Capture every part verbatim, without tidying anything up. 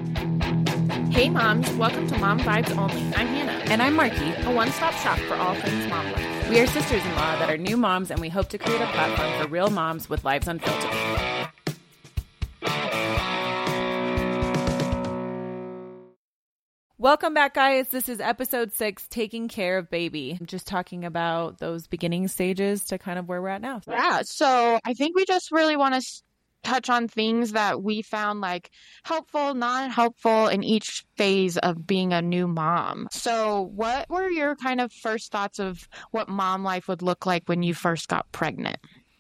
Hey moms, welcome to Mom Vibes Only. I'm Hannah. And I'm Marky, a one-stop shop for all things mom life. We are sisters-in-law that are new moms, and we hope to create a platform for real moms with lives unfiltered. Welcome back, guys. This is episode six, Taking Care of Baby. Just talking about those beginning stages to kind of where we're at now. Yeah, so I think we just really want to touch on things that we found like helpful, not helpful in each phase of being a new mom. So what were your kind of first thoughts of what mom life would look like when you first got pregnant?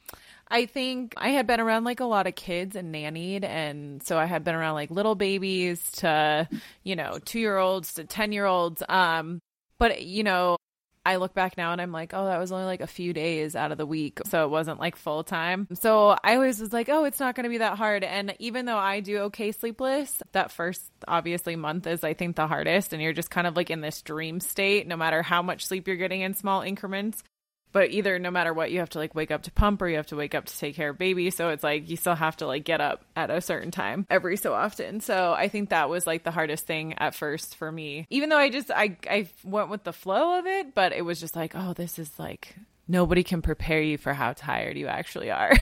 I think I had been around like a lot of kids and nannied. And so I had been around like little babies to, you know, two-year-olds to ten-year-olds. Um, but, you know, I look back now and I'm like, oh, that was only like a few days out of the week. So it wasn't like full time. So I always was like, oh, it's not going to be that hard. And even though I do okay sleepless, that first obviously month is, I think, the hardest. And you're just kind of like in this dream state, no matter how much sleep you're getting in small increments. But either no matter what, you have to like wake up to pump or you have to wake up to take care of baby. So it's like you still have to like get up at a certain time every so often. So I think that was like the hardest thing at first for me, even though I just I, I went with the flow of it. But it was just like, oh, this is like nobody can prepare you for how tired you actually are.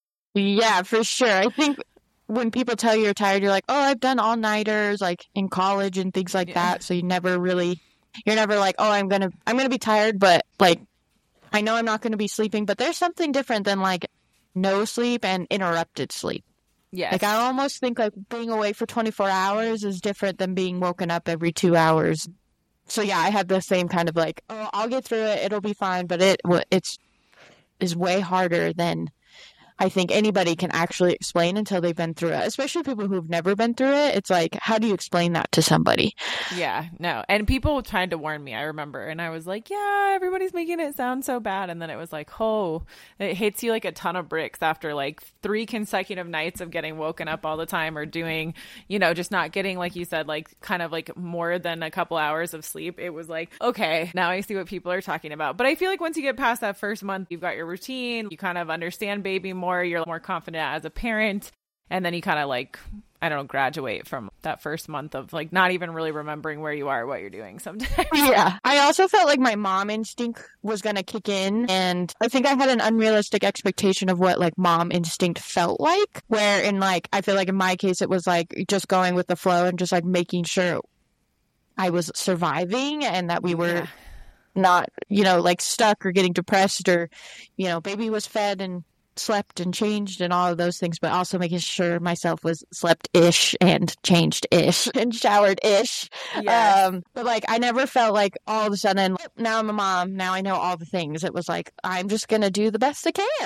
Yeah, for sure. I think when people tell you you're tired, you're like, oh, I've done all nighters like in college and things like yeah. that. So you never really you're never like, oh, I'm going to I'm going to be tired. But like, I know I'm not going to be sleeping, but there's something different than like no sleep and interrupted sleep. Yeah. Like I almost think like being awake for twenty-four hours is different than being woken up every two hours. So yeah, I had the same kind of like, oh, I'll get through it. It'll be fine. But it it's is way harder than I think anybody can actually explain until they've been through it, especially people who've never been through it. It's like, how do you explain that to somebody? Yeah, no. And people tried to warn me, I remember. And I was like, yeah, everybody's making it sound so bad. And then it was like, oh, it hits you like a ton of bricks after like three consecutive nights of getting woken up all the time or doing, you know, just not getting, like you said, like kind of like more than a couple hours of sleep. It was like, okay, now I see what people are talking about. But I feel like once you get past that first month, you've got your routine, you kind of understand baby more. You're more confident as a parent, and then you kind of like, I don't know, graduate from that first month of like not even really remembering where you are, what you're doing sometimes. Yeah. I also felt like my mom instinct was going to kick in, and I think I had an unrealistic expectation of what like mom instinct felt like, where in like, I feel like in my case, it was like just going with the flow and just like making sure I was surviving and that we were yeah. not, you know, like stuck or getting depressed or, you know, baby was fed and slept and changed and all of those things, but also making sure myself was slept-ish and changed-ish and showered-ish. Yes. Um, but like, I never felt like all of a sudden, now I'm a mom, now I know all the things. It was like, I'm just going to do the best I can.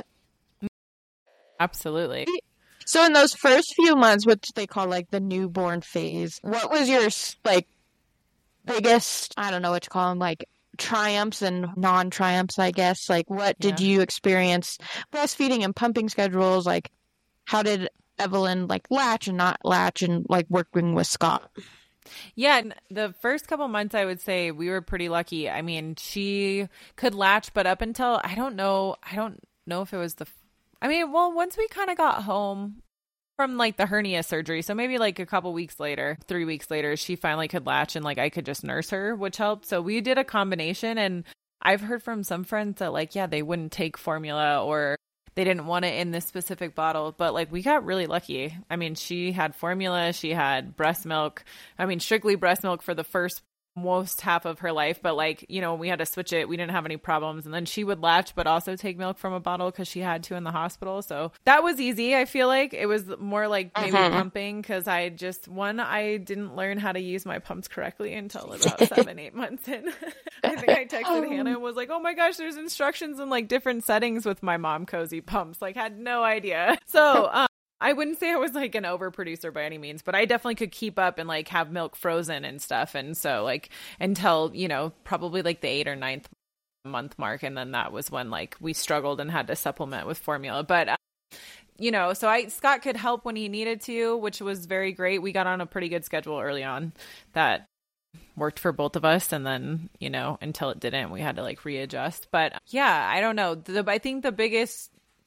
Absolutely. So in those first few months, which they call like the newborn phase, what was your like biggest, I don't know what to call them, like triumphs and non-triumphs, I guess? Like, what did yeah. you experience breastfeeding and pumping schedules? Like, how did Evelyn like latch and not latch and like working with Scott? Yeah, the first couple months, I would say we were pretty lucky. I mean, she could latch, but up until, I don't know, I don't know if it was the, I mean, well, once we kind of got home from like the hernia surgery, so maybe like a couple weeks later, three weeks later, she finally could latch and like I could just nurse her, which helped. So we did a combination, and I've heard from some friends that like, yeah, they wouldn't take formula or they didn't want it in this specific bottle, but like we got really lucky. I mean, she had formula, she had breast milk. I mean, strictly breast milk for the first most half of her life, but like, you know, we had to switch it. We didn't have any problems. And then she would latch, but also take milk from a bottle because she had to in the hospital. So that was easy. I feel like it was more like maybe uh-huh. pumping, because I just, one, I didn't learn how to use my pumps correctly until about seven, eight months in. I think I texted Hannah and was like, oh my gosh, there's instructions in like different settings with my Mom Cozy pumps. Like, had no idea. So, um, I wouldn't say I was like an overproducer by any means, but I definitely could keep up and like have milk frozen and stuff. And so like until, you know, probably like the eight or ninth month mark. And then that was when like we struggled and had to supplement with formula. But, uh, you know, so I, Scott could help when he needed to, which was very great. We got on a pretty good schedule early on that worked for both of us. And then, you know, until it didn't, we had to like readjust. But yeah, I don't know. The, I think the biggest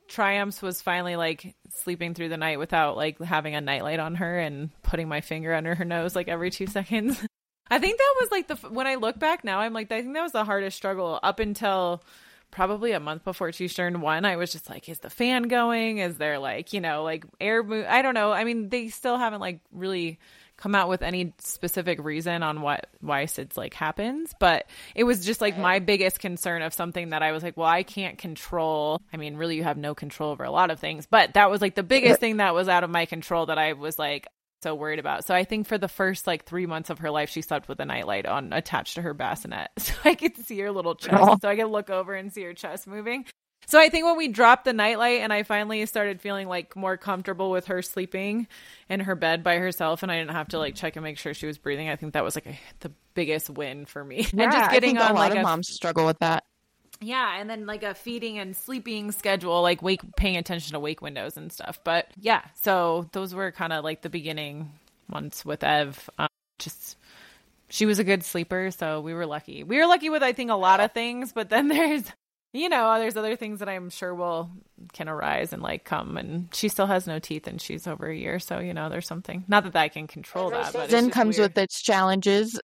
triumphs was finally like sleeping through the night without like having a nightlight on her and putting my finger under her nose like every two seconds. I think that was like the, when I look back now, I'm like, I think that was the hardest struggle up until probably a month before she turned one. I was just like, is the fan going? Is there like, you know, like air move? I don't know. I mean, they still haven't like really come out with any specific reason on what, why S I D S like happens, but it was just like my biggest concern of something that I was like, well, I can't control. I mean, really you have no control over a lot of things, but that was like the biggest thing that was out of my control that I was like so worried about. So I think for the first like three months of her life, she slept with a nightlight on attached to her bassinet. So I could see her little chest. Oh. So I could look over and see her chest moving. So I think when we dropped the nightlight and I finally started feeling like more comfortable with her sleeping in her bed by herself and I didn't have to like check and make sure she was breathing, I think that was like a, the biggest win for me. Yeah, and just getting I think on a lot like of a, moms struggle with that. Yeah, and then like a feeding and sleeping schedule, like wake paying attention to wake windows and stuff. But yeah, so those were kind of like the beginning months with Ev. Um, just she was a good sleeper, so we were lucky. We were lucky with I think a lot of things, but then there's you know there's other things that I'm sure will can arise and like come. And she still has no teeth, and she's over a year, so you know there's something. Not that I can control that, but then it's comes weird. with its challenges.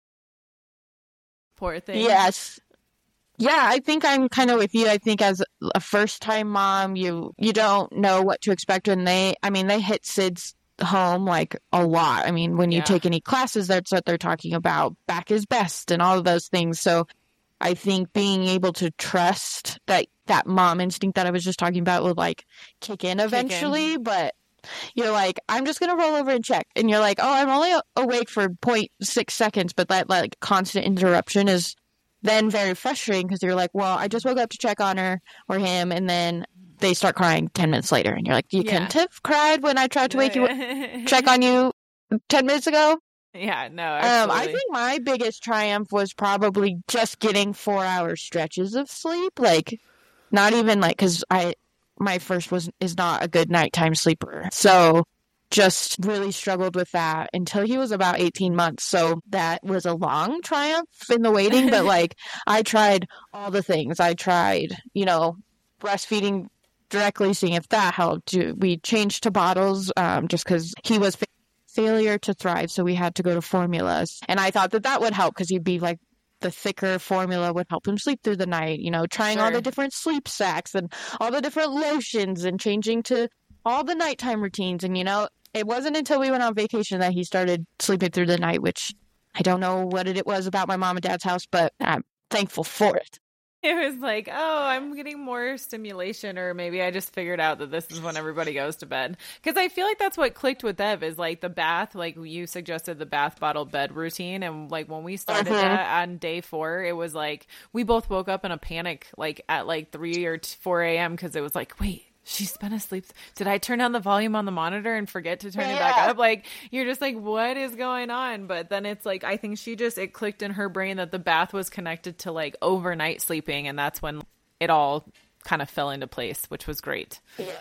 Poor thing. Yes. Yeah, I think I'm kind of with you. I think as a first-time mom, you you don't know what to expect when they, I mean, they hit S I D S home like a lot. I mean, when you Yeah. take any classes, that's what they're talking about. Back is best and all of those things. So I think being able to trust that that mom instinct that I was just talking about would like kick in eventually, but you're like, I'm just going to roll over and check. And you're like, oh, I'm only a- awake for zero point six seconds, but that like constant interruption is then very frustrating because you're like, well, I just woke up to check on her or him, and then they start crying ten minutes later. And you're like, you Yeah. couldn't have cried when I tried to wake you up, check on you ten minutes ago? Yeah, no, Um, absolutely. I think my biggest triumph was probably just getting four hour stretches of sleep. Like, not even like, because I, my first was is not a good nighttime sleeper. So just really struggled with that until he was about eighteen months. So that was a long triumph in the waiting, but like I tried all the things. I tried, you know, breastfeeding directly, seeing if that helped. We changed to bottles um, just because he was fa- failure to thrive. So we had to go to formulas. And I thought that that would help because he'd be like, the thicker formula would help him sleep through the night, you know, trying all Sure. the different sleep sacks and all the different lotions and changing to all the nighttime routines. And, you know, it wasn't until we went on vacation that he started sleeping through the night, which I don't know what it was about my mom and dad's house, but I'm thankful for it. It was like, oh, I'm getting more stimulation, or maybe I just figured out that this is when everybody goes to bed. Because I feel like that's what clicked with Ev is like the bath, like you suggested the bath bottle bed routine. And like when we started Mhm. that on day four, it was like we both woke up in a panic, like at like three or four a.m. because it was like, wait, she's been asleep. Did I turn down the volume on the monitor and forget to turn it back Yeah. up? Like, you're just like, what is going on? But then it's like, I think she just, it clicked in her brain that the bath was connected to like overnight sleeping. And that's when it all kind of fell into place, which was great.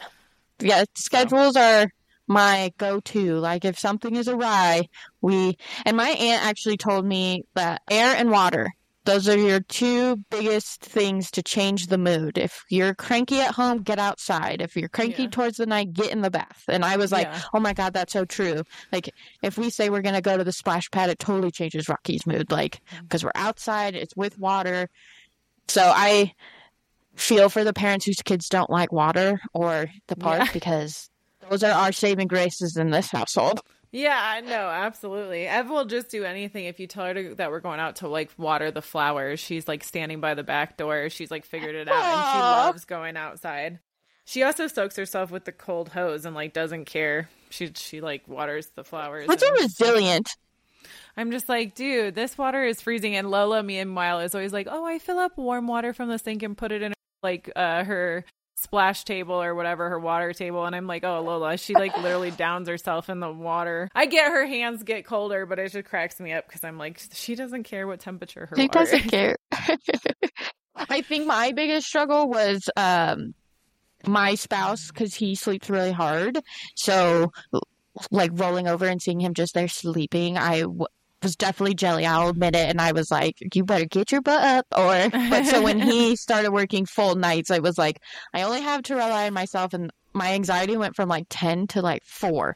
Yeah, schedules are my go-to. Like if something is awry, we, and my aunt actually told me that air and water, those are your two biggest things to change the mood. If you're cranky at home, get outside. If you're cranky Yeah. towards the night, get in the bath. And I was like, Yeah. oh my God, that's so true. Like if we say we're going to go to the splash pad, it totally changes Rocky's mood. Like, because we're outside, it's with water. So I feel for the parents whose kids don't like water or the park Yeah. because those are our saving graces in this household. Yeah, no, absolutely. Ev will just do anything. If you tell her to, that we're going out to like water the flowers, she's like standing by the back door. She's like figured it out, and she Aw. loves going outside. She also soaks herself with the cold hose and like doesn't care. She she like waters the flowers. But you're and- resilient. I'm just like, dude, this water is freezing. And Lola, meanwhile, is always like, oh, I fill up warm water from the sink and put it in like uh, her splash table or whatever, her water table. And I'm like, oh, Lola, she like literally downs herself in the water. I get her hands get colder, but it just cracks me up because I'm like, she doesn't care what temperature her She water doesn't is. care. I think my biggest struggle was um, my spouse because he sleeps really hard. So, like rolling over and seeing him just there sleeping, I w- was definitely jelly. I'll admit it. And I was like, you better get your butt up. Or, but so when he started working full nights, I was like, I only have to rely on myself. And my anxiety went from like ten to like four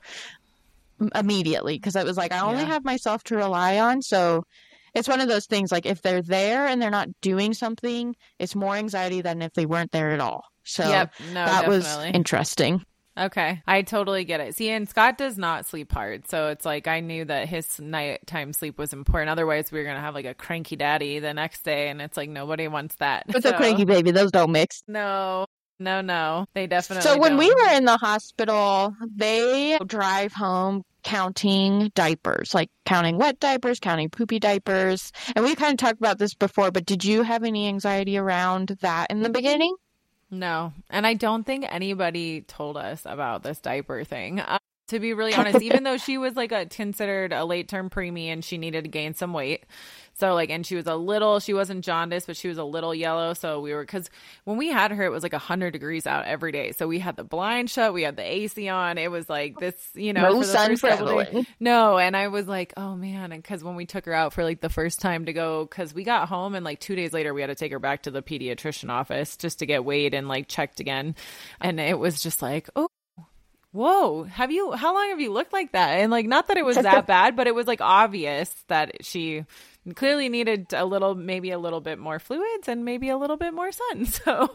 immediately. Cause I was like, I only Yeah. have myself to rely on. So it's one of those things, like if they're there and they're not doing something, it's more anxiety than if they weren't there at all. So Yep. No, that was definitely. interesting. Okay. I totally get it. See, and Scott does not sleep hard. So it's like I knew that his nighttime sleep was important. Otherwise, we were going to have like a cranky daddy the next day. And it's like nobody wants that. With so, a cranky baby, those don't mix. No, no, no. They definitely So when don't. we were in the hospital, they drive home counting diapers, like counting wet diapers, counting poopy diapers. And we kind of talked about this before, but did you have any anxiety around that in the beginning? No. And I don't think anybody told us about this diaper thing. Uh, to be really honest, even though she was like a considered a late term preemie and she needed to gain some weight. So like, and she was a little, she wasn't jaundiced, but she was a little yellow. So we were, cause when we had her, it was like a hundred degrees out every day. So we had the blind shut, we had the A C on. It was like this, you know, No for the sun first for couple days- Evelyn. No. And I was like, oh man. And cause when we took her out for like the first time to go, cause we got home and like two days later, we had to take her back to the pediatrician office just to get weighed and like checked again. And it was just like, oh, whoa, have you, how long have you looked like that? And like, not that it was that bad, but it was like obvious that she clearly needed a little, maybe a little bit more fluids and maybe a little bit more sun. So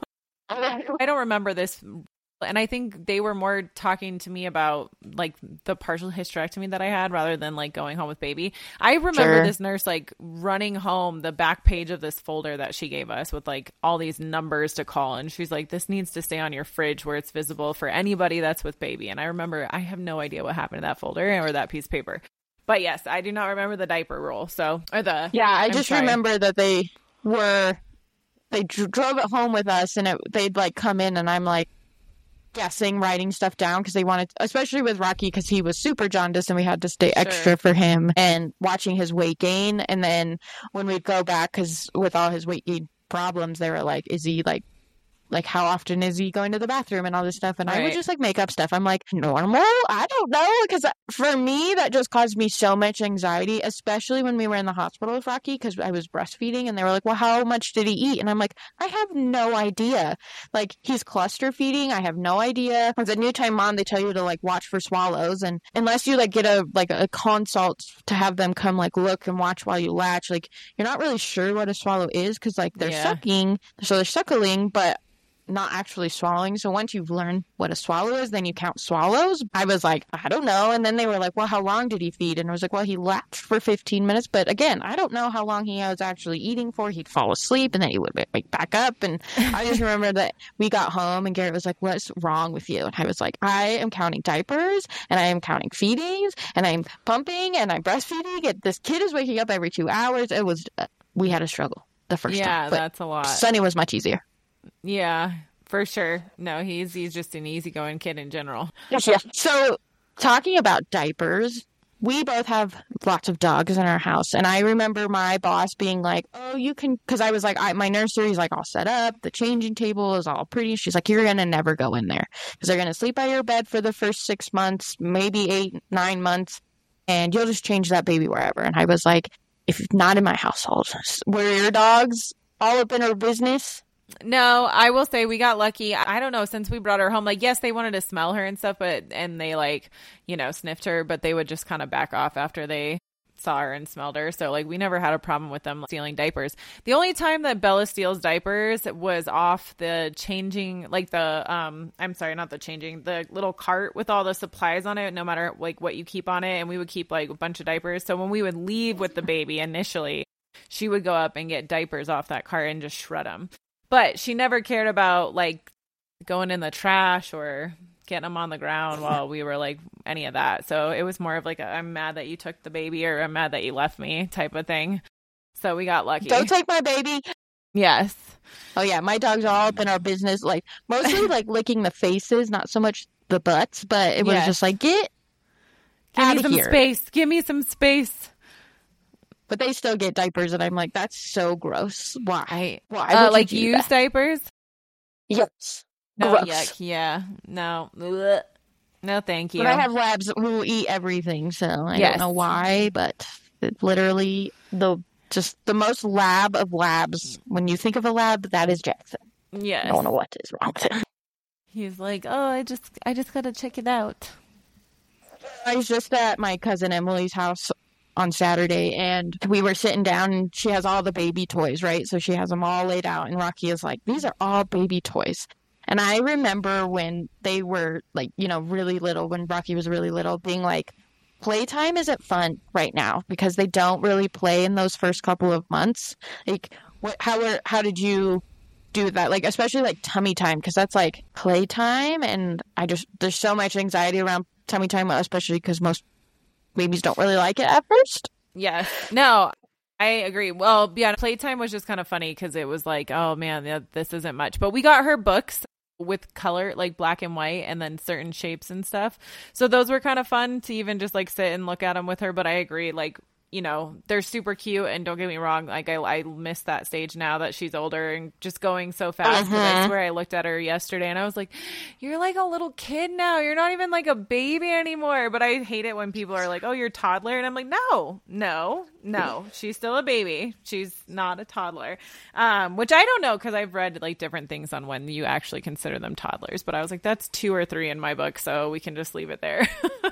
I don't remember this. And I think they were more talking to me about like the partial hysterectomy that I had rather than like going home with baby. I remember Sure. this nurse like running home the back page of this folder that she gave us with like all these numbers to call. And she's like, this needs to stay on your fridge where it's visible for anybody that's with baby. And I remember, I have no idea what happened to that folder or that piece of paper. But yes, I do not remember the diaper rule. So, or the, Yeah, I I'm just sorry. remember that they were, they dr- drove it home with us and it, they'd like come in and I'm like, guessing, writing stuff down because they wanted, especially with Rocky, because he was super jaundiced and we had to stay extra Sure. for him and watching his weight gain. And then when we'd go back, because with all his weight gain problems, they were like, is he like, like how often is he going to the bathroom and all this stuff? And I would Right. just like make up stuff. I'm like, normal? I don't know. Because for me, that just caused me so much anxiety, especially when we were in the hospital with Rocky because I was breastfeeding and they were like, well, how much did he eat? And I'm like, I have no idea. Like he's cluster feeding. I have no idea. As a new time mom, they tell you to like watch for swallows. And unless you like get a like a consult to have them come like look and watch while you latch, like you're not really sure what a swallow is because like they're Yeah. sucking. So they're suckling, but not actually swallowing. So once you've learned what a swallow is, then you count swallows. I was like, I don't know. And then they were like, well, how long did he feed? And I was like, well, he latched for fifteen minutes. But again, I don't know how long he was actually eating for. He'd fall asleep and then he would wake back up. And I just remember that we got home and Garrett was like, what's wrong with you? And I was like, I am counting diapers and I am counting feedings and I'm pumping and I'm breastfeeding. And this kid is waking up every two hours. It was, uh, we had a struggle the first Yeah, time. But that's a lot. Sunny was much easier. Yeah, for sure. No, he's he's just an easygoing kid in general. Yeah. So, talking about diapers, we both have lots of dogs in our house. And I remember my boss being like, oh, you can, because I was like, I, my nursery's like all set up. The changing table is all pretty. She's like, you're going to never go in there because they're going to sleep by your bed for the first six months, maybe eight, nine months. And you'll just change that baby wherever. And I was like, if not in my household, were your dogs all up in her business? No, I will say we got lucky. I don't know, since we brought her home, like, yes, they wanted to smell her and stuff, but, and they like, you know, sniffed her, but they would just kind of back off after they saw her and smelled her. So like, we never had a problem with them stealing diapers. The only time that Bella steals diapers was off the changing, like the, um, I'm sorry, not the changing, the little cart with all the supplies on it, no matter like what you keep on it. And we would keep like a bunch of diapers. So when we would leave with the baby initially, she would go up and get diapers off that cart and just shred them. But she never cared about like going in the trash or getting them on the ground while we were like any of that. So it was more of like a, I'm mad that you took the baby or I'm mad that you left me type of thing. So we got lucky. Don't take my baby. Yes. Oh yeah, my dogs are all up in our business, like mostly like licking the faces, not so much the butts, but it was Yes. just like, get Give out me of some here. space. Give me some space. But they still get diapers, and I'm like, that's so gross. Why? I Why uh, would like you do used that? diapers. Yes. No, Gross. yuck. Yeah. No. No, thank you. But I have labs who will eat everything, so I Yes. don't know why, but It's literally the just the most lab of labs. When you think of a lab, that is Jackson. Yes. I don't know what is wrong with him. He's like, oh, I just, I just gotta check it out. I was just at my cousin Emily's house on Saturday, and we were sitting down, and she has all the baby toys, right? So she has them all laid out, and Rocky is like, these are all baby toys. And I remember when they were, like, you know, really little, when Rocky was really little, being like, playtime isn't fun right now because they don't really play in those first couple of months. Like, what, how were, how did you do that? Like, especially like tummy time, because that's like playtime, and I just, there's so much anxiety around tummy time, especially because most babies don't really like it at first. Yes. No, I agree. Well, yeah, playtime was just kind of funny because it was like, oh man, yeah, this isn't much. But we got her books with color, like black and white, and then certain shapes and stuff. So those were kind of fun to even just like sit and look at them with her. But I agree, like, you know, they're super cute, and don't get me wrong, like I, I miss that stage now that she's older and just going so fast. Uh-huh. I swear I looked at her yesterday and I was like, you're like a little kid now. You're not even like a baby anymore. But I hate it when people are like, oh, you're a toddler. And I'm like, no, no, no. She's still a baby. She's not a toddler. Um, which I don't know, because I've read like different things on when you actually consider them toddlers. But I was like, that's two or three in my book, so we can just leave it there.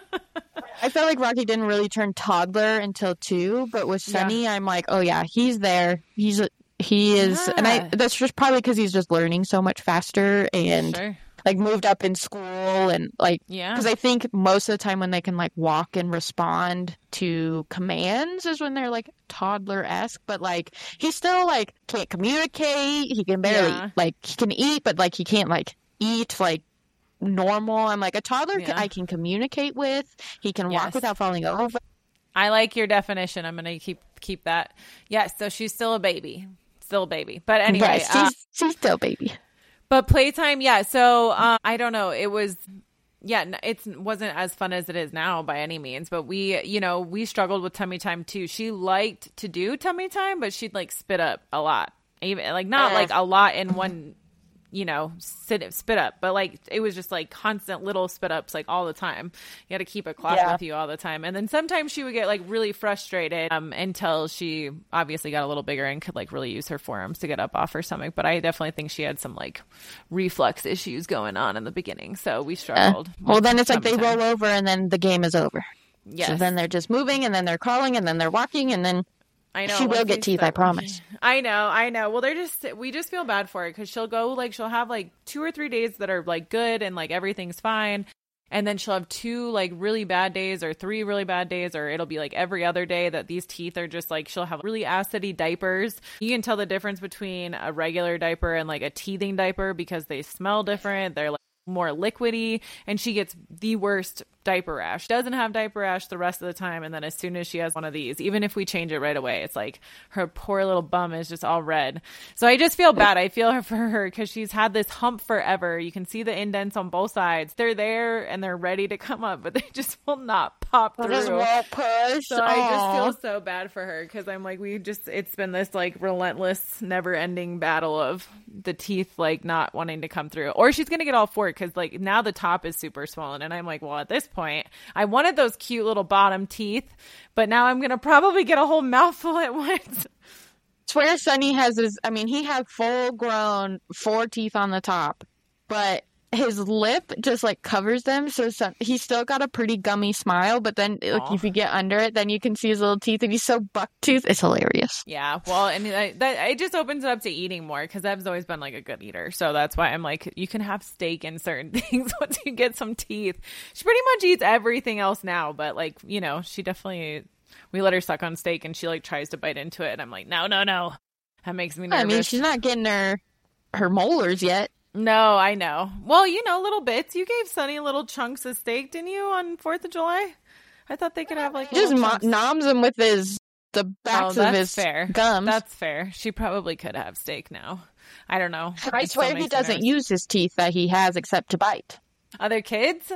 I felt like Rocky didn't really turn toddler until two, but with Sunny, yeah. I'm like, oh yeah, he's there. He's he is, yeah. And I that's just probably because he's just learning so much faster and sure. like moved up in school and like yeah. Because I think most of the time when they can like walk and respond to commands is when they're like toddler-esque, but like he still like can't communicate. He can barely yeah. like he can eat, but like he can't like eat like normal. I'm like, a toddler yeah. I can communicate with. He can yes. walk without falling over. I like your definition. I'm gonna keep keep that. Yes, so she's still a baby, still a baby. But anyway, right, she's, uh, she's still a baby. But playtime, yeah. So um, I don't know. It was, yeah, it wasn't as fun as it is now by any means. But we, you know, we struggled with tummy time too. She liked to do tummy time, but she'd like spit up a lot, even like not uh. like a lot in one. You know, sit, spit up, but like it was just like constant little spit ups like all the time. You had to keep a clock yeah. with you all the time. And then sometimes she would get like really frustrated um, until she obviously got a little bigger and could like really use her forearms to get up off her stomach. But I definitely think she had some like reflux issues going on in the beginning. So we struggled. Uh, well, then it's like they roll over and then the game is over. Yes. So then they're just moving and then they're crawling and then they're walking and then I know she will get teeth, I promise. I know, I know. Well, they're just, we just feel bad for her because she'll go like, she'll have like two or three days that are like good and like everything's fine. And then she'll have two like really bad days or three really bad days, or it'll be like every other day that these teeth are just like, she'll have really acidy diapers. You can tell the difference between a regular diaper and like a teething diaper because they smell different. They're like more liquidy, and she gets the worst diaper rash. Doesn't have diaper rash the rest of the time, and then as soon as she has one of these, even if we change it right away, it's like her poor little bum is just all red. So I just feel bad. I feel for her because she's had this hump forever. You can see the indents on both sides. They're there and they're ready to come up, but they just will not pop through. Just won't push. So I just feel so bad for her because I'm like, we just, it's been this like relentless, never ending battle of the teeth like not wanting to come through, or she's gonna get all four because like now the top is super swollen, and I'm like, well, at this point I wanted those cute little bottom teeth, but now I'm gonna probably get a whole mouthful at once. Swear Sonny has his, I mean, he had full grown four teeth on the top, but his lip just like covers them, so some, he's still got a pretty gummy smile, but then like, if you get under it, then you can see his little teeth, and he's so buck tooth. It's hilarious. Yeah, well, and that, that it just opens it up to eating more because Ev's always been like a good eater, so that's why I'm like, you can have steak and certain things once you get some teeth. She pretty much eats everything else now, but like, you know, she definitely, we let her suck on steak and she like tries to bite into it, and I'm like, no, no, no, that makes me nervous. I mean, she's not getting her her molars yet. No, I know. Well, you know, little bits. You gave Sonny little chunks of steak, didn't you, on fourth of July? I thought they could have like just mo- noms him with his the backs oh, of his fair. gums. That's fair. She probably could have steak now. I don't know. I it swear he doesn't use his teeth that he has except to bite. Other kids?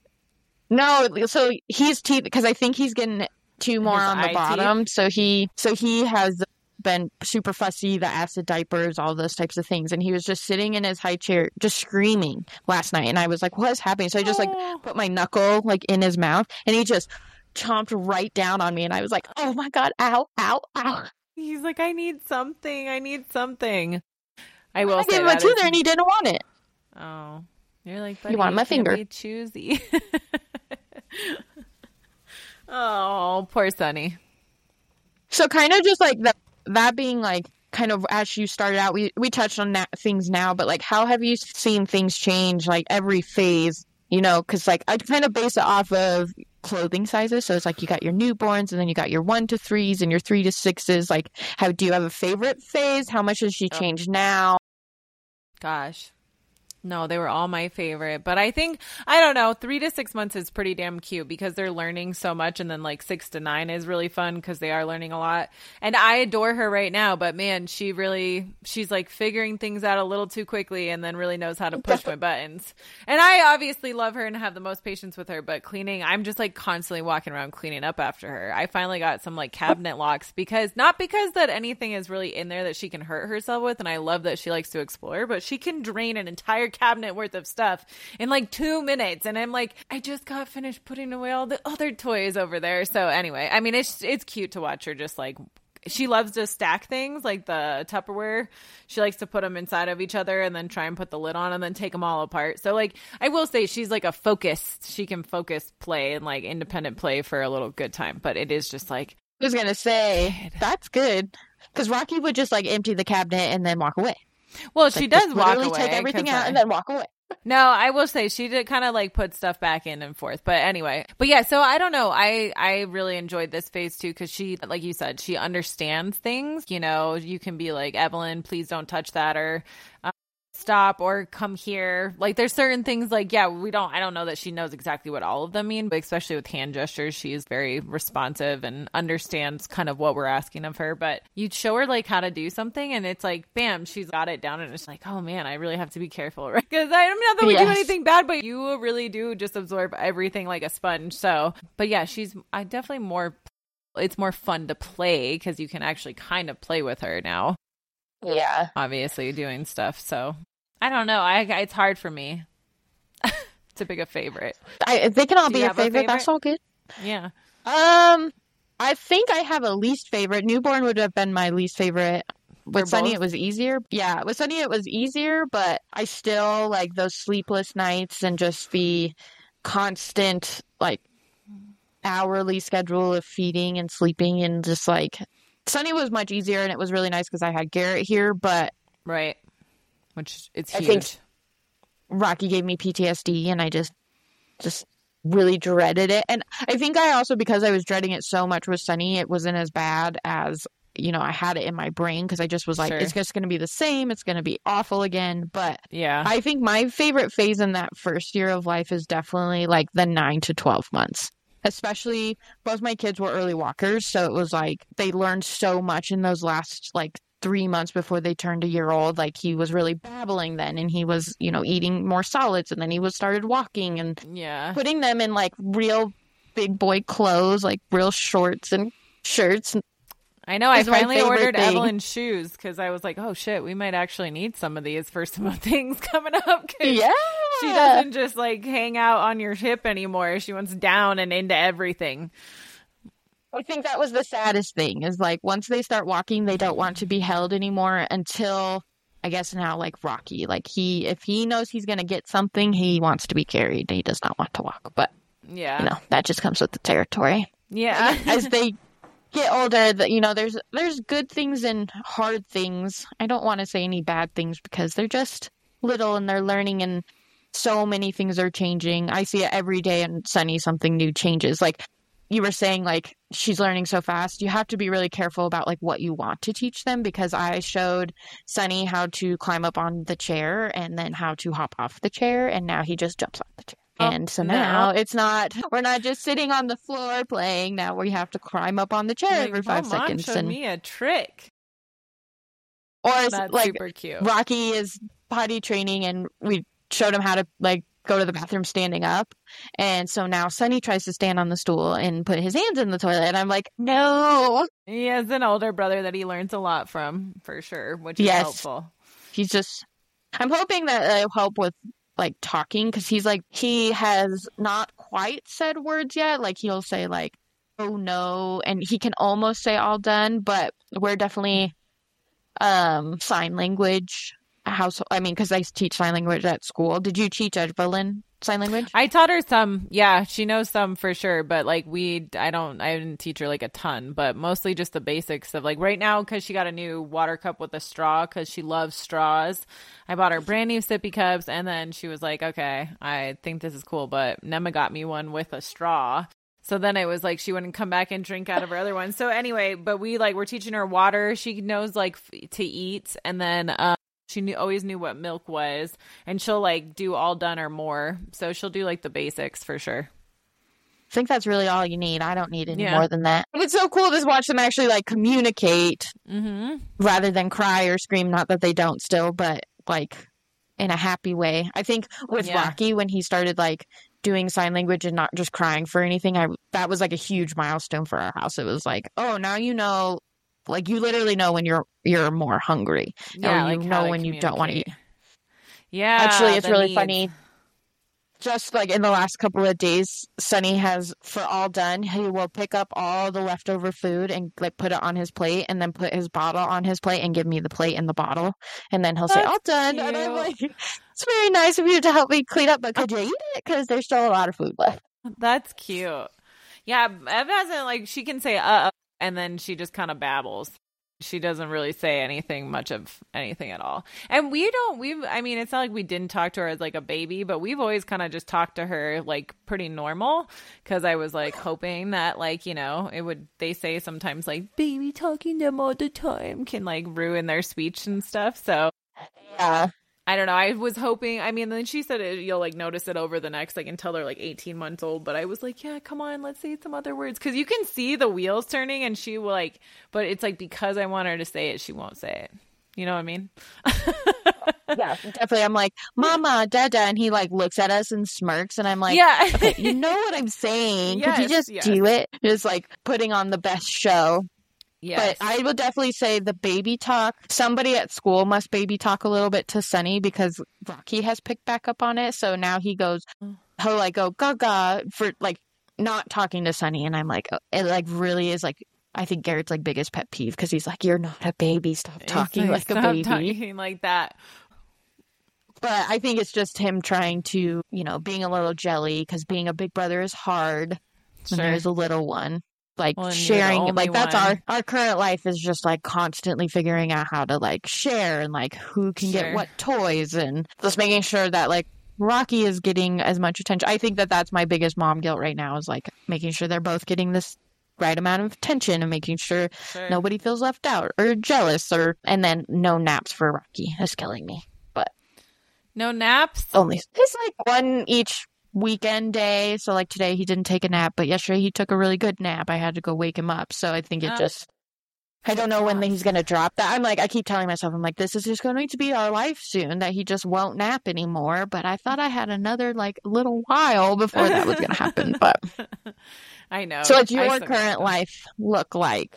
No, so he's teeth because I think he's getting two more his on the bottom. Teeth? So he so he has been super fussy, the acid diapers, all those types of things, and he was just sitting in his high chair just screaming last night, and I was like, what is happening? So I just like put my knuckle like in his mouth, and he just chomped right down on me, and I was like, oh my God, ow, ow, ow. He's like, I need something. I need something. I will I say gave him a that tooth is- and he didn't want it. Oh, you're like, buddy, You want my can finger. Be choosy. Oh, poor Sunny. So kind of just like that, that being like kind of as you started out, we, we touched on that, things now, but like how have you seen things change like every phase, you know, because like I kind of base it off of clothing sizes. So it's like you got your newborns and then you got your one to threes and your three to sixes. Like how do you have a favorite phase? How much has she Oh. changed now? Gosh. No, they were all my favorite. But I think, I don't know, three to six months is pretty damn cute because they're learning so much. And then like six to nine is really fun because they are learning a lot. And I adore her right now. But man, she really, she's like figuring things out a little too quickly and then really knows how to push my buttons. And I obviously love her and have the most patience with her. But cleaning, I'm just like constantly walking around cleaning up after her. I finally got some like cabinet locks because, not because that anything is really in there that she can hurt herself with. And I love that she likes to explore, but she can drain an entire cabinet worth of stuff in like two minutes, and I'm like, I just got finished putting away all the other toys over there. So anyway, I mean, it's it's cute to watch her just like, she loves to stack things like the Tupperware. She likes to put them inside of each other and then try and put the lid on and then take them all apart. So like, I will say she's like a focused, she can focus play and like independent play for a little good time, but it is just like, I was gonna say that's good because Rocky would just like empty the cabinet and then walk away. well, she Like, does just walk literally away. take everything 'cause out I- and then walk away. No, I will say she did kind of like put stuff back in and forth. But anyway, but yeah, so I don't know. I, I really enjoyed this phase too because she, like you said, she understands things. You know, you can be like, Evelyn, please don't touch that, or um, stop, or come here. Like there's certain things like, yeah, we don't, I don't know that she knows exactly what all of them mean, but especially with hand gestures, she is very responsive and understands kind of what we're asking of her. But you show her like how to do something and it's like, bam, she's got it down, and it's like, oh man, I really have to be careful, right? Because I mean, not that we do Yes. anything bad, but you really do just absorb everything like a sponge. So, but yeah, she's, I definitely more, it's more fun to play because you can actually kind of play with her now, Yeah. obviously doing stuff. So I don't know. I, it's hard for me to pick a favorite. I, they can all Do be you your have a favorite. That's favorite? all good. Yeah. Um, I think I have a least favorite. Newborn would have been my least favorite. With For Sunny, both? it was easier. Yeah, with Sunny, it was easier, but I still like those sleepless nights and just the constant, like, hourly schedule of feeding and sleeping. And just like, Sunny was much easier, and it was really nice because I had Garrett here, but Right. Which it's I huge. think Rocky gave me P T S D, and I just, just really dreaded it. And I think I also, because I was dreading it so much with Sunny, it wasn't as bad as, you know, I had it in my brain because I just was like, Sure. it's just going to be the same. It's going to be awful again. But Yeah. I think my favorite phase in that first year of life is definitely like the nine to twelve months. Especially, both my kids were early walkers. So it was like they learned so much in those last like three months before they turned a year old. Like he was really babbling then, and he was, you know, eating more solids, and then he was started walking, and yeah. putting them in like real big boy clothes, like real shorts and shirts. I know. I is my finally favorite ordered thing. Evelyn's shoes because I was like, oh shit, we might actually need some of these for some things coming up. 'Cause Yeah. She doesn't just like hang out on your hip anymore. She wants down and into everything. I think that was the saddest thing is like once they start walking, they don't want to be held anymore until I guess now like Rocky. Like he, if he knows he's going to get something, he wants to be carried. He does not want to walk. But, Yeah. you know, that just comes with the territory. Yeah. As they get older, that you know, there's there's good things and hard things. I don't want to say any bad things because they're just little and they're learning, and so many things are changing. I see it every day, and Sunny, something new changes. Like you were saying, like she's learning so fast. You have to be really careful about like what you want to teach them, because I showed Sunny how to climb up on the chair and then how to hop off the chair, and now he just jumps off the chair. And so no. now it's not, we're not just sitting on the floor playing. Now we have to climb up on the chair Like, every five "Oh, Mom seconds. showed And, me a trick. or it's That's like super cute. Rocky is potty training, and we showed him how to like go to the bathroom standing up. And so now Sunny tries to stand on the stool and put his hands in the toilet. And I'm like, no. He has an older brother that he learns a lot from, for sure, which is Yes. helpful. He's just, I'm hoping that it'll help with like talking, because he's like, he has not quite said words yet. Like he'll say like, oh no, and he can almost say all done, but we're definitely um sign language house. I mean, because I teach sign language at school. Did you teach Evelyn sign language? I taught her some. Yeah, she knows some for sure. But like we, I don't, I didn't teach her like a ton, but mostly just the basics of like right now, because she got a new water cup with a straw because she loves straws. I bought her brand new sippy cups, and then she was like, okay, I think this is cool. But Nemma got me one with a straw. So then it was like she wouldn't come back and drink out of her other one. So anyway, but we like we're teaching her water. She knows like f- to eat, and then um, she knew always knew what milk was, and she'll like do all done or more. So she'll do like the basics for sure. I think that's really all you need. I don't need any Yeah. more than that. But it's so cool to watch them actually like communicate Mm-hmm. rather than cry or scream. Not that they don't still, but like in a happy way. I think with Yeah. Rocky, when he started like doing sign language and not just crying for anything, I that was like a huge milestone for our house. It was like, oh, now you know, like you literally know when you're you're more hungry. Yeah, or you like know how to when you don't want to eat. communicate. Yeah, Actually, it's the really needs. funny. Just like in the last couple of days, Sonny has, for all done, he will pick up all the leftover food and like put it on his plate, and then put his bottle on his plate and give me the plate and the bottle, and then he'll say, That's "All done." And I'm cute. like, "It's very nice of you to help me clean up, but could you eat it? Because there's still a lot of food left." That's cute. Yeah, Ev hasn't like she can say uh, uh and then she just kind of babbles. She doesn't really say anything much of anything at all. And we don't we've I mean, it's not like we didn't talk to her as like a baby, but we've always kind of just talked to her like pretty normal, because I was like hoping that like, you know, it would they say sometimes like baby talking to them all the time can like ruin their speech and stuff. So Yeah. I don't know. I was hoping. I mean, then she said it, you'll like notice it over the next like until they're like eighteen months old. But I was like, yeah, come on, let's say some other words, because you can see the wheels turning, and she will like. But it's like because I want her to say it, she won't say it. You know what I mean? Yeah, definitely. I'm like, "Mama, Dada," and he like looks at us and smirks, and I'm like, yeah. "Okay, you know what I'm saying? Could you Yes, just yes. do it?" Just like putting on the best show. Yes. But I will definitely say the baby talk, somebody at school must baby talk a little bit to Sonny, because Rocky has picked back up on it. So now he goes, he'll like go gaga for like not talking to Sonny. And I'm like, oh, it like really is like, I think Garrett's like biggest pet peeve, because he's like, "You're not a baby. Stop talking It's like stop a baby." talking like that. But I think it's just him trying to, you know, being a little jelly, because being a big brother is hard when Sure. there's a little one. Like Well, and you're the sharing, only like that's one. our our current life is just like constantly figuring out how to like share, and like who can Sure. get what toys, and just making sure that like Rocky is getting as much attention. I think that that's my biggest mom guilt right now, is like making sure they're both getting this right amount of attention, and making sure Sure. nobody feels left out or jealous, or and then no naps for Rocky is killing me. But No naps. only it's like one each weekend day. So like today he didn't take a nap, but yesterday he took a really good nap. I had to go wake him up. So I think it Oh. just I don't know when he's gonna drop that. I'm like I keep telling myself, I'm like, this is just going to be our life soon, that he just won't nap anymore. But I thought I had another like little while before that was gonna happen. But I know. so what's I your still current know. life look like?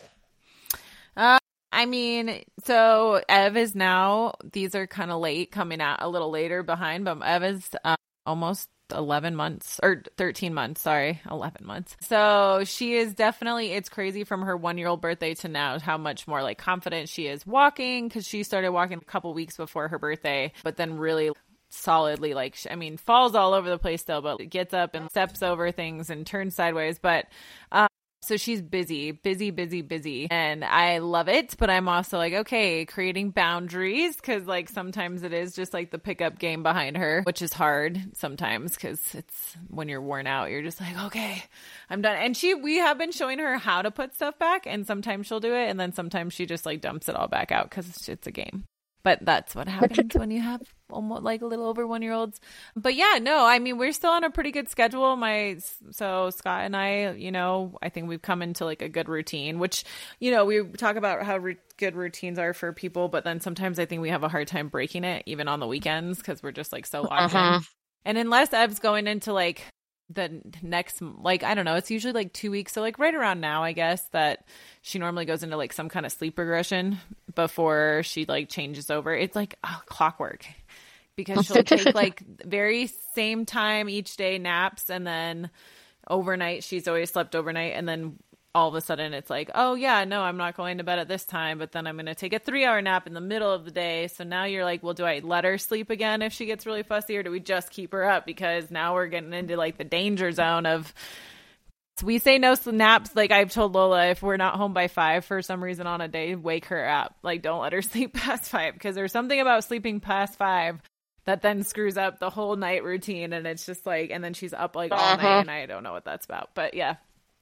I mean, so Ev is now, these are kind of late, coming out a little later behind, but Ev is um, almost eleven months or thirteen months, sorry, eleven months. So she is definitely, it's crazy from her one year old birthday to now how much more like confident she is walking, because she started walking a couple weeks before her birthday, but then really solidly, like, I mean, falls all over the place still, but gets up and steps over things and turns sideways. But um, so she's busy, busy, busy, busy. And I love it. But I'm also like, okay, creating boundaries, because like sometimes it is just like the pickup game behind her, which is hard sometimes, because it's when you're worn out, you're just like, okay, I'm done. And she, we have been showing her how to put stuff back, and sometimes she'll do it. And then sometimes she just like dumps it all back out, because it's, it's a game. But that's what happens when you have almost like a little over one year olds. But yeah, no, I mean, we're still on a pretty good schedule. My, so Scott and I, you know, I think we've come into like a good routine, which, you know, we talk about how re- good routines are for people, but then sometimes I think we have a hard time breaking it, even on the weekends, because we're just like so locked Uh-huh. in. And unless Ev's going into like the next, like, I don't know, it's usually like two weeks. So like right around now, I guess, that she normally goes into like some kind of sleep regression before she like changes over. It's like oh, clockwork. because she'll take like very same time each day naps, and then overnight she's always slept overnight, and then all of a sudden it's like, oh yeah, no, I'm not going to bed at this time, but then I'm going to take a three hour nap in the middle of the day. So now you're like, well, do I let her sleep again if she gets really fussy, or do we just keep her up? Because now we're getting into like the danger zone of, we say no naps. Like I've told Lola, if we're not home by five for some reason on a day, wake her up. Like don't let her sleep past five, because there's something about sleeping past five that then screws up the whole night routine. And it's just like, and then she's up like all uh-huh. night, and I don't know what that's about, but yeah.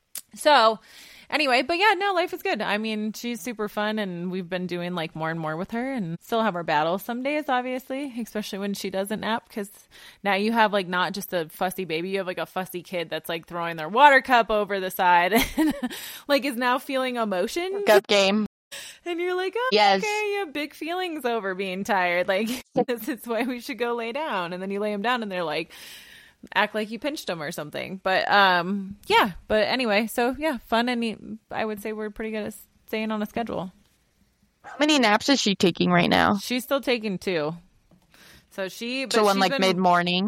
So anyway, but yeah, no, life is good. I mean, she's super fun, and we've been doing like more and more with her, and still have our battles some days, obviously, especially when she doesn't nap, because now you have like not just a fussy baby, you have like a fussy kid that's like throwing their water cup over the side and like is now feeling emotion. Gut game. And you're like, oh, yes. okay, you have big feelings over being tired. Like, this is why we should go lay down. And then you lay them down, and they're like, act like you pinched them or something. But um yeah but anyway, so yeah, fun. And I would say we're pretty good at staying on a schedule. How many naps is she taking right now? She's still taking two. So she but so one like been, mid-morning.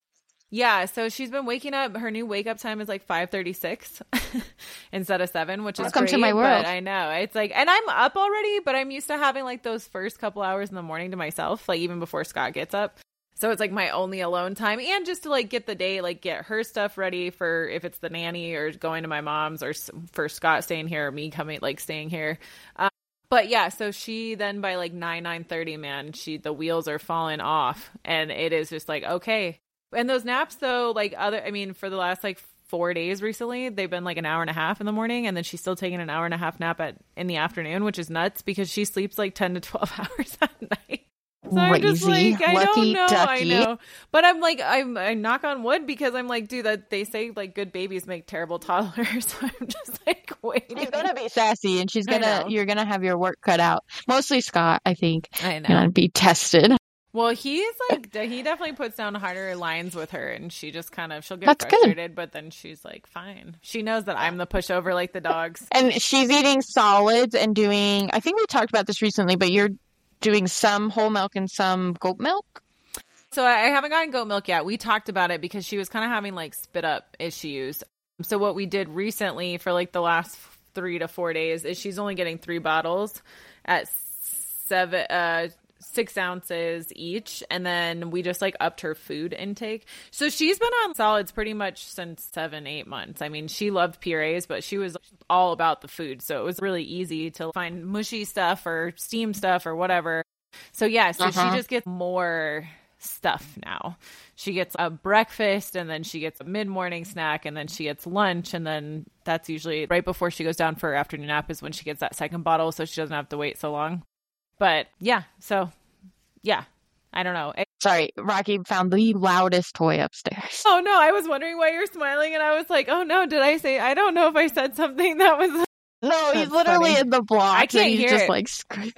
Yeah, so she's been waking up. Her new wake up time is like five thirty-six instead of seven, which is Welcome great. To my world. But I know it's like, and I'm up already, but I'm used to having like those first couple hours in the morning to myself, like even before Scott gets up. So it's like my only alone time, and just to like get the day, like get her stuff ready for if it's the nanny or going to my mom's, or for Scott staying here, or me coming, like staying here. Um, but yeah, so she then by like nine, nine thirty, man, she, the wheels are falling off, and it is just like, okay. And those naps though, like other, I mean, for the last like four days recently, they've been like an hour and a half in the morning, and then she's still taking an hour and a half nap at in the afternoon, which is nuts because she sleeps like ten to twelve hours at night. So I'm just like, I Lucky don't know, ducky. I know. But I'm like, I'm, I knock on wood, because I'm like, dude, that they say like good babies make terrible toddlers. So I'm just like waiting. She's gonna be sassy, and she's gonna, you're gonna have your work cut out. Mostly Scott, I think. I know. Gonna be tested. Well, he's like, he definitely puts down harder lines with her, and she just kind of, she'll get That's frustrated, good. But then she's like, fine. She knows that I'm the pushover like the dogs. And she's eating solids and doing, I think we talked about this recently, but you're doing some whole milk and some goat milk? So I haven't gotten goat milk yet. We talked about it because she was kind of having like spit up issues. So what we did recently for like the last three to four days is she's only getting three bottles at seven, uh, six ounces each. And then we just like upped her food intake. So she's been on solids pretty much since seven, eight months. I mean, she loved purees, but she was all about the food. So it was really easy to find mushy stuff or steam stuff or whatever. So yeah, so uh-huh. she just gets more stuff now. She gets a breakfast, and then she gets a mid-morning snack, and then she gets lunch, and then that's usually right before she goes down for her afternoon nap is when she gets that second bottle, so she doesn't have to wait so long. But yeah, so yeah, I don't know. Sorry, Rocky found the loudest toy upstairs. Oh no, I was wondering why you're smiling, and I was like, oh no, did I say, I don't know if I said something that was... No, he's literally funny. In the block. I can't and he's hear just it. like screaming.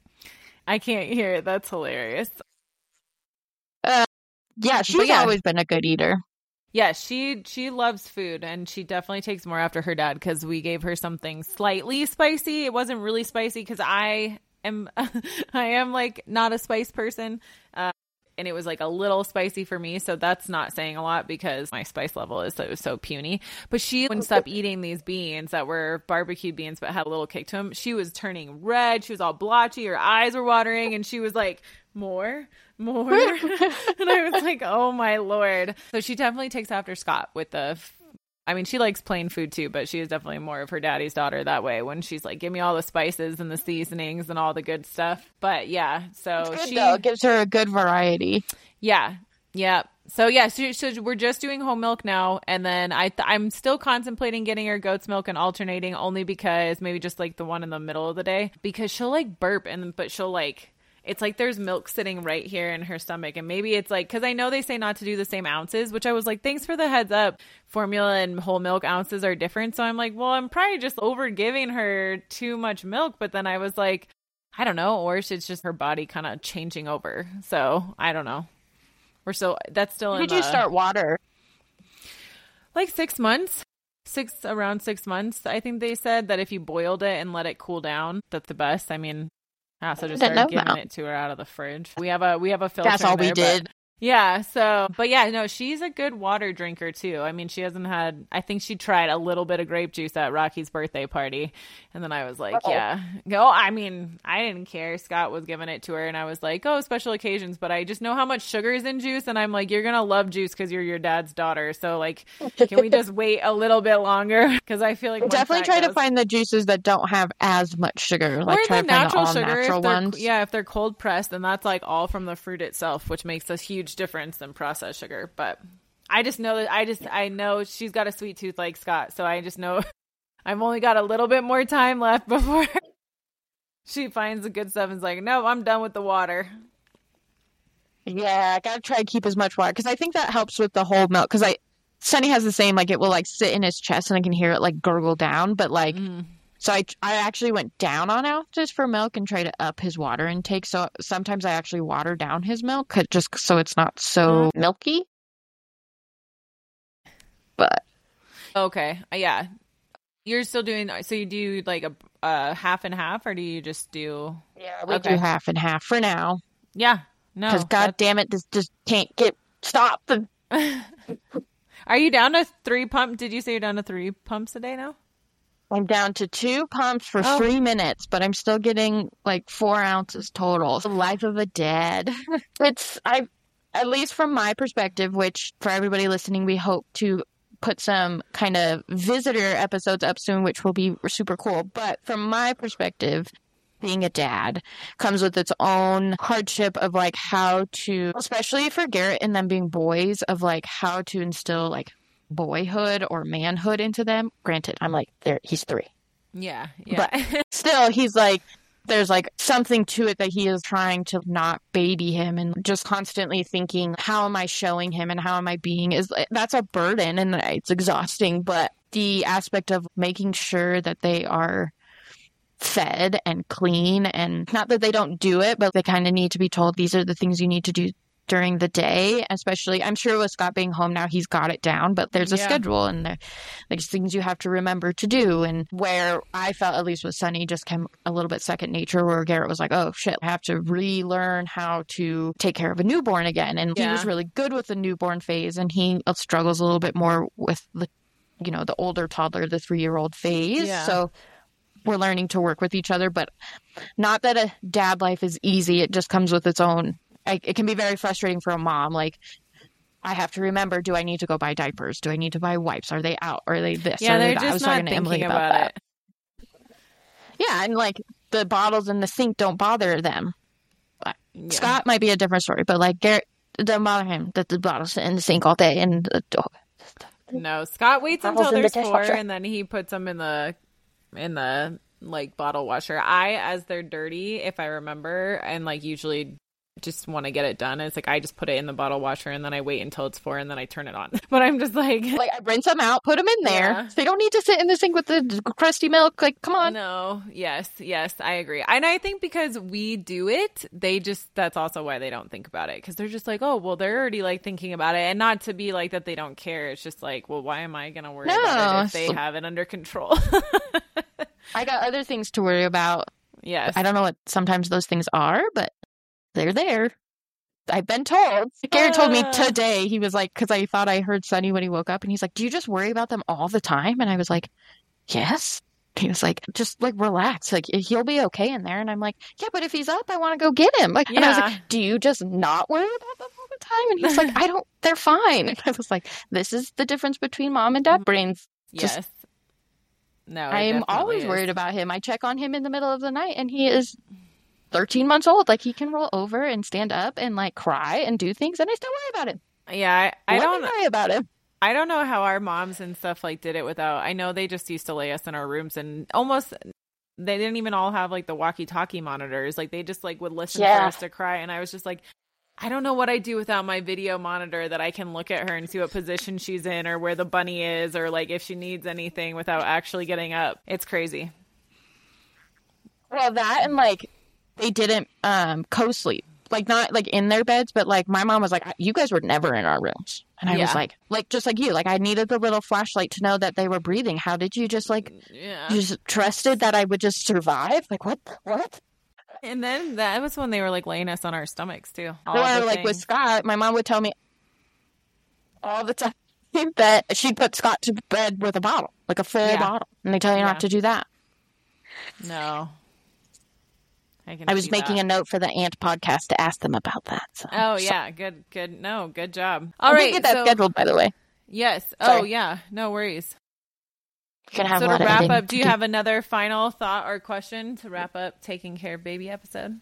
I can't hear it. That's hilarious. Uh, yeah, she's yeah. always been a good eater. Yeah, she she loves food, and she definitely takes more after her dad, because we gave her something slightly spicy. It wasn't really spicy because I am I am like not a spice person, uh, and it was like a little spicy for me. So that's not saying a lot because my spice level is so so puny. But she wouldn't stop eating these beans that were barbecued beans but had a little kick to them. She was turning red. She was all blotchy. Her eyes were watering, and she was like, more, more. And I was like, oh my Lord. So she definitely takes after Scott with the, I mean, she likes plain food too, but she is definitely more of her daddy's daughter that way, when she's like, give me all the spices and the seasonings and all the good stuff. But yeah, so good, she though. It gives her a good variety. Yeah. Yeah. So yeah, so, so we're just doing whole milk now, and then I th- I'm still contemplating getting her goat's milk and alternating, only because maybe just like the one in the middle of the day, because she'll like burp, and but she'll like, it's like there's milk sitting right here in her stomach. And maybe it's like, because I know they say not to do the same ounces, which I was like, thanks for the heads up. Formula and whole milk ounces are different. So I'm like, well, I'm probably just over giving her too much milk. But then I was like, I don't know. Or it's just her body kind of changing over. So I don't know. We're still, that's still When in did you the, start water? Like six months. Six, around six months. I think they said that if you boiled it and let it cool down, that's the best. I mean, Ah, so just Didn't started know giving that. it to her out of the fridge. We have a we have a filter. That's all in we there, did. but- Yeah, so, but yeah, no, she's a good water drinker too. I mean, she hasn't had, I think she tried a little bit of grape juice at Rocky's birthday party. And then I was like, Uh-oh. yeah, go. I mean, I didn't care. Scott was giving it to her and I was like, oh, special occasions. But I just know how much sugar is in juice. And I'm like, you're going to love juice because you're your dad's daughter. So like, can we just wait a little bit longer? Because I feel like once Definitely that try to goes- find the juices that don't have as much sugar. Like or try the to find natural the all sugar, natural if they're, ones. yeah, if they're cold pressed, then that's like all from the fruit itself, which makes a huge difference than processed sugar. But I just know that I just I know she's got a sweet tooth like Scott, so I just know I've only got a little bit more time left before she finds the good stuff and is like, no, I'm done with the water. Yeah, I gotta try to keep as much water because I think that helps with the whole milk. Because I, Sonny has the same, like it will like sit in his chest and I can hear it like gurgle down. But like, Mm. so I I actually went down on ounces for milk and try to up his water intake. So sometimes I actually water down his milk 'cause- just so it's not so milky. But Okay, uh, yeah, you're still doing. So you do like a, a half and half, or do you just do? yeah, we Okay. do half and half for now. Yeah, no. Because God damn it, this just can't get stop. Are you down to three pump? Did you say you're down to three pumps a day now? I'm down to two pumps for Oh. three minutes, but I'm still getting like four ounces total. The life of a dad. It's, I, at least from my perspective, which for everybody listening, we hope to put some kind of visitor episodes up soon, which will be super cool. But from my perspective, being a dad comes with its own hardship of like how to, especially for Garrett and them being boys, of like how to instill like boyhood or manhood into them. Granted, I'm like, there, he's three. Yeah, yeah. Still, he's like, there's like something to it that he is trying to not baby him and just constantly thinking, how am I showing him and how am I being? Is that's a burden and it's exhausting. But the aspect of making sure that they are fed and clean, and not that they don't do it, but they kind of need to be told these are the things you need to do during the day. Especially, I'm sure with Scott being home now, he's got it down, but there's a Yeah. schedule and there, there's things you have to remember to do. And where I felt, at least with Sonny, just came a little bit second nature, where Garrett was like, oh shit, I have to relearn how to take care of a newborn again. And he Yeah. was really good with the newborn phase, and he struggles a little bit more with the, you know, the older toddler, the three year old phase. Yeah. So we're learning to work with each other, but not that a dad life is easy. It just comes with its own, I, it can be very frustrating for a mom. Like, I have to remember, do I need to go buy diapers? Do I need to buy wipes? Are they out? Are they this? Yeah, Are they they're that? I was just not talking to Emily thinking about, about that. it. Yeah, and like the bottles in the sink don't bother them. Yeah. Scott might be a different story, but like Garrett, it doesn't bother him that the bottles sit in the sink all day. And uh, oh, No, Scott waits Bottles until in the there's four, dishwasher. and then he puts them in the in the like bottle washer. I, as they're dirty, if I remember, and like usually just want to get it done. It's like I just put it in the bottle washer, and then I wait until it's four, and then I turn it on. But I'm just like, like I rinse them out, put them in there. Yeah. They don't need to sit in the sink with the crusty milk. Like, come on. no, yes, yes, I agree. And I think because we do it, they just, that's also why they don't think about it. Because they're just like, oh, well, they're already like thinking about it. And not to be like that they don't care. It's just like, well, why am I going to worry No, about it if they so- have it under control? I got other things to worry about. Yes. I don't know what sometimes those things are, but they're there. I've been told. Garrett told me Ah. today, he was like, because I thought I heard Sonny when he woke up, and he's like, do you just worry about them all the time? And I was like, yes. He was like, just like relax. Like, he'll be okay in there. And I'm like, yeah, but if he's up, I want to go get him. Like, and I was Yeah. like, do you just not worry about them all the time? And he's like, I don't, they're fine. And I was like, this is the difference between mom and dad brains. Yes. Just- no, it I am definitely always is. worried about him. I check on him in the middle of the night, and he is thirteen months old. Like, he can roll over and stand up and like cry and do things, and I still worry about him. Yeah, I, I Let don't me worry about him. I don't know how our moms and stuff like did it without. I know they just used to lay us in our rooms and almost they didn't even all have like the walkie-talkie monitors. Like they just like would listen Yeah. for us to cry, and I was just like, I don't know what I do without my video monitor that I can look at her and see what position she's in or where the bunny is or like if she needs anything without actually getting up. It's crazy. Well, that and like they didn't um co-sleep, like not like in their beds, but like my mom was like, you guys were never in our rooms, and I Yeah. was like, like just like you, like I needed the little flashlight to know that they were breathing. How did you just like Yeah. you just trusted that I would just survive? Like what? What? And then that was when they were like laying us on our stomachs too. Or like things. With Scott, my mom would tell me all the time that she'd put Scott to bed with a bottle, like a full yeah. bottle. And they tell you yeah. not to do that. No. I, can I was making that. a note for the Aunt podcast to ask them about that. So. Oh, yeah. So. Good, good. No, good job. All I right. get that so, scheduled, by the way. Yes. Sorry. Oh, yeah. No worries. Can have so a to lot wrap of up, do you have another final thought or question to wrap up Taking Care of Baby episode?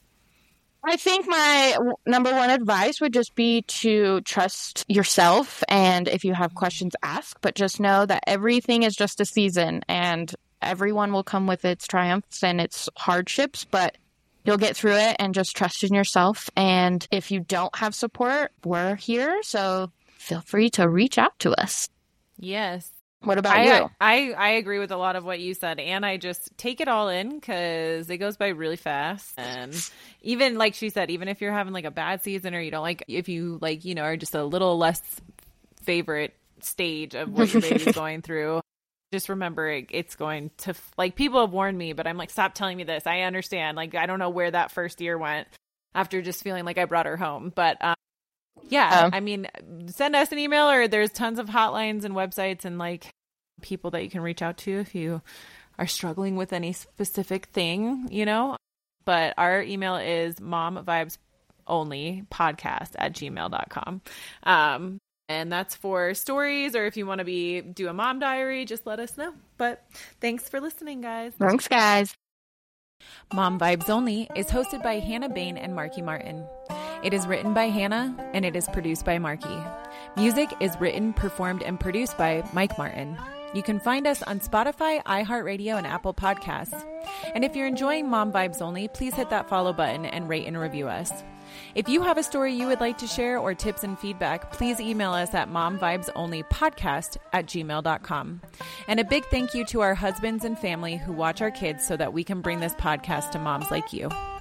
I think my number one advice would just be to trust yourself. And if you have questions, ask. But just know that everything is just a season. And everyone will come with its triumphs and its hardships. But you'll get through it, and just trust in yourself. And if you don't have support, we're here. So feel free to reach out to us. Yes. What about I, you? I, I agree with a lot of what you said, and I just take it all in because it goes by really fast. And even like she said, even if you're having like a bad season, or you don't like, if you like, you know, are just a little less favorite stage of what your baby's going through, just remember it, it's going to, like, people have warned me, but I'm like, stop telling me this. I understand. Like, I don't know where that first year went after just feeling like I brought her home, but um, yeah, um, I mean, send us an email, or there's tons of hotlines and websites and like people that you can reach out to if you are struggling with any specific thing, you know. But our email is momvibesonlypodcast at gmail dot com. Um, and that's for stories, or if you want to be do a mom diary, just let us know. But thanks for listening, guys. Thanks, guys. Mom Vibes Only is hosted by Hannah Bain and Marky Martin. It is written by Hannah, and it is produced by Marky. Music is written, performed, and produced by Mike Martin. You can find us on Spotify, iHeartRadio, and Apple Podcasts. And if you're enjoying Mom Vibes Only, please hit that follow button and rate and review us. If you have a story you would like to share or tips and feedback, please email us at momvibesonlypodcast at gmail dot com. And a big thank you to our husbands and family who watch our kids so that we can bring this podcast to moms like you.